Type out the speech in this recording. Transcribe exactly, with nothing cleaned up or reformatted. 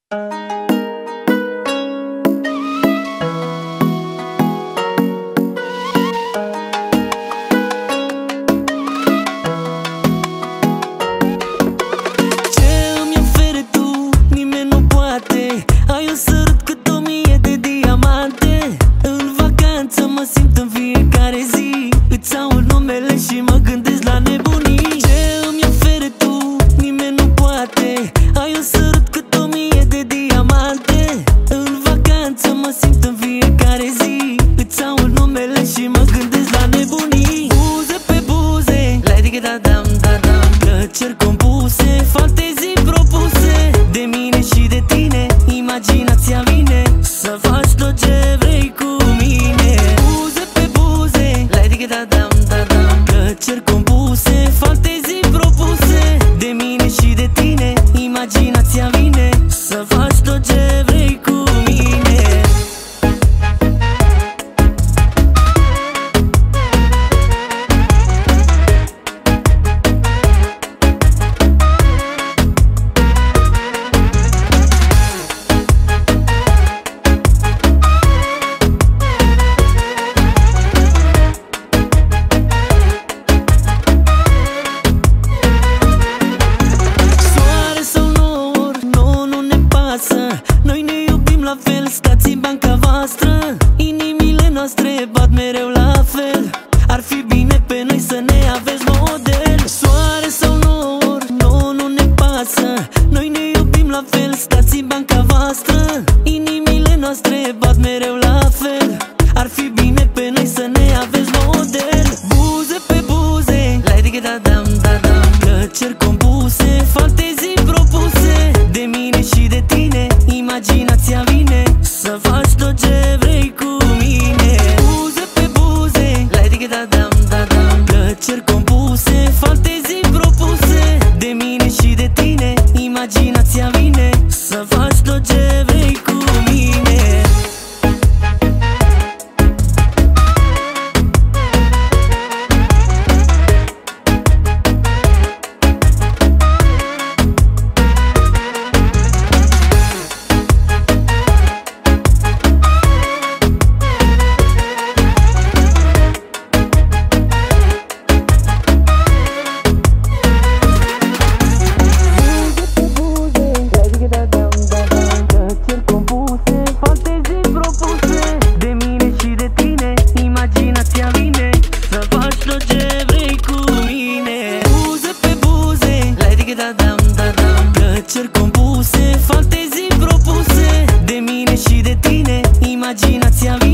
îmi oferi tu, nimeni nu poate. Ai un sărut cât o mie de diamante. În vacanță mă simt în fiecare zi. Îți aud numele și mă gândesc la nebunii. Ce îmi oferi tu, nimeni nu poate. Ai un sărut cât o mie de diamante. În vacanță mă simt în fiecare zi. Îți aud numele și mă gândesc la nebunii. Buze pe buze, like da dam da dam. Plăceri compuse, fantezii propuse. De mine și de tine, imaginația vine să faci tot ce vrei cu mine. Buze pe buze, like da dam da dam. Plăceri compuse, fantezii propuse. De mine și de tine, imaginația vine să faci tot ce vrei cu mine. Noi ne iubim la fel, stați în banca voastră. Inimile noastre bat mereu la fel. Ar fi bine pe noi să ne aveți model. Soare sau nor, nouă nu ne pasă. Noi ne iubim la fel, stați în banca voastră. Inimile noastre bat mereu la fel. Ar fi bine pe noi să ne aveți model. Buze pe buze, like da dam da dam. Plăceri compuse, fantezii propuse. De mine și de tine, imaginația vine să faci tot ce vrei cu mine. Buze pe buze, like da dam da dam. Plăceri compuse, fantezii propuse. De mine și de tine, imaginația vine să faci tot ce vrei cu mine. Plăceri compuse, fantezii propuse. De mine și de tine, imaginația